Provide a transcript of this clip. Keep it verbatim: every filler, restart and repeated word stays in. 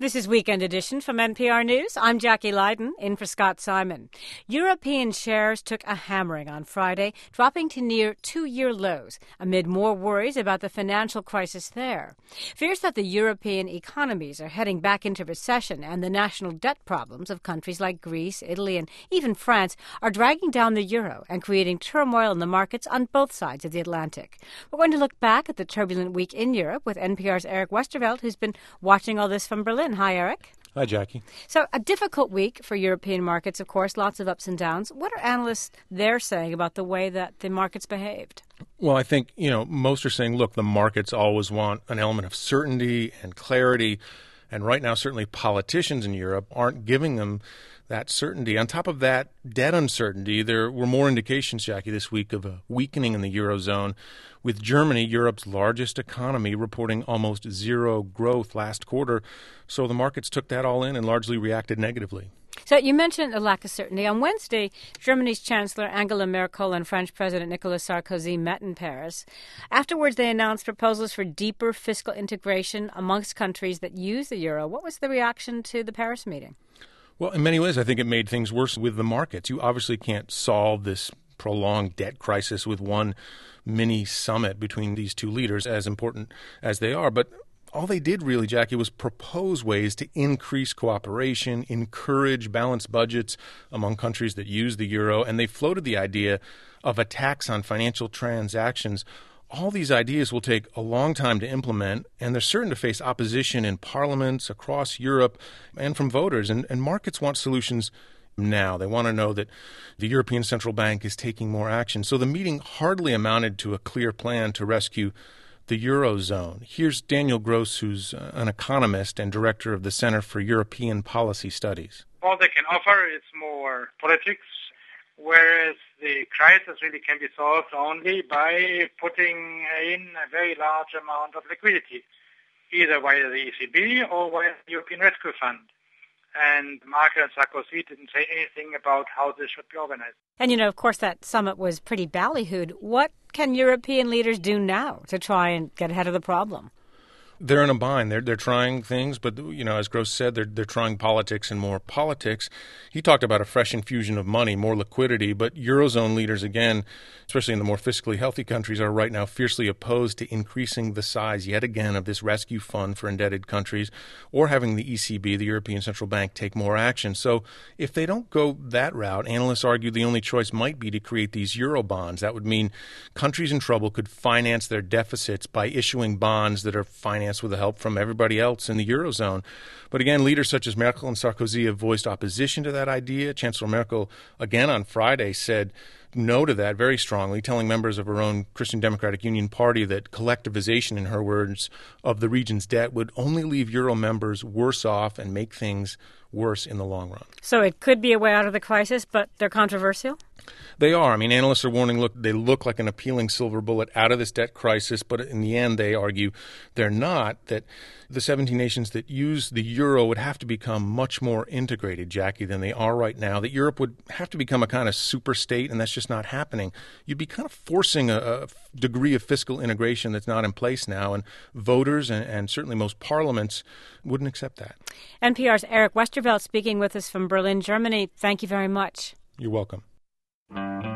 This is Weekend Edition from N P R News. I'm Jackie Leiden, in for Scott Simon. European shares took a hammering on Friday, dropping to near two-year lows amid more worries about the financial crisis there. Fears that the European economies are heading back into recession and the national debt problems of countries like Greece, Italy, and even France are dragging down the euro and creating turmoil in the markets on both sides of the Atlantic. We're going to look back at the turbulent week in Europe with N P R's Eric Westervelt, who's been watching all this from Berlin. Hi, Eric. Hi, Jackie. So a difficult week for European markets, of course, lots of ups and downs. What are analysts there saying about the way that the markets behaved? Well, I think, you know, most are saying, look, the markets always want an element of certainty and clarity. And right now, certainly politicians in Europe aren't giving them that certainty. On top of that debt uncertainty, there were more indications, Jackie, this week of a weakening in the Eurozone, with Germany, Europe's largest economy, reporting almost zero growth last quarter. So the markets took that all in and largely reacted negatively. So you mentioned a lack of certainty. On Wednesday, Germany's Chancellor Angela Merkel and French President Nicolas Sarkozy met in Paris. Afterwards, they announced proposals for deeper fiscal integration amongst countries that use the euro. What was the reaction to the Paris meeting? Well, in many ways, I think it made things worse with the markets. You obviously can't solve this prolonged debt crisis with one mini summit between these two leaders, as important as they are. But all they did really, Jackie, was propose ways to increase cooperation, encourage balanced budgets among countries that use the euro, and they floated the idea of a tax on financial transactions. All these ideas will take a long time to implement, and they're certain to face opposition in parliaments across Europe and from voters. And, and markets want solutions now. They want to know that the European Central Bank is taking more action. So the meeting hardly amounted to a clear plan to rescue the Eurozone. Here's Daniel Gross, who's an economist and director of the Center for European Policy Studies. All they can offer is more politics, whereas the crisis really can be solved only by putting in a very large amount of liquidity, either via the E C B or via the European Rescue Fund. And Merkel and Sarkozy didn't say anything about how this should be organized. And, you know, of course, that summit was pretty ballyhooed. What can European leaders do now to try and get ahead of the problem? They're in a bind. They're they're trying things, but, you know, as Gross said, they're they're trying politics and more politics. He talked about a fresh infusion of money, more liquidity, but Eurozone leaders, again, especially in the more fiscally healthy countries, are right now fiercely opposed to increasing the size yet again of this rescue fund for indebted countries or having the E C B, the European Central Bank, take more action. So if they don't go that route, analysts argue the only choice might be to create these euro bonds. That would mean countries in trouble could finance their deficits by issuing bonds that are financed with the help from everybody else in the Eurozone. But again, leaders such as Merkel and Sarkozy have voiced opposition to that idea. Chancellor Merkel, again on Friday, said no to that very strongly, telling members of her own Christian Democratic Union party that collectivization, in her words, of the region's debt would only leave Euro members worse off and make things worse in the long run. So it could be a way out of the crisis, but they're controversial? They are. I mean, analysts are warning, look, they look like an appealing silver bullet out of this debt crisis, but in the end, they argue they're not, that the seventeen nations that use the euro would have to become much more integrated, Jackie, than they are right now, that Europe would have to become a kind of super state, and that's just not happening. You'd be kind of forcing a, a degree of fiscal integration that's not in place now, and voters and, and certainly most parliaments wouldn't accept that. N P R's Eric Westervelt speaking with us from Berlin, Germany. Thank you very much. You're welcome. Thank you.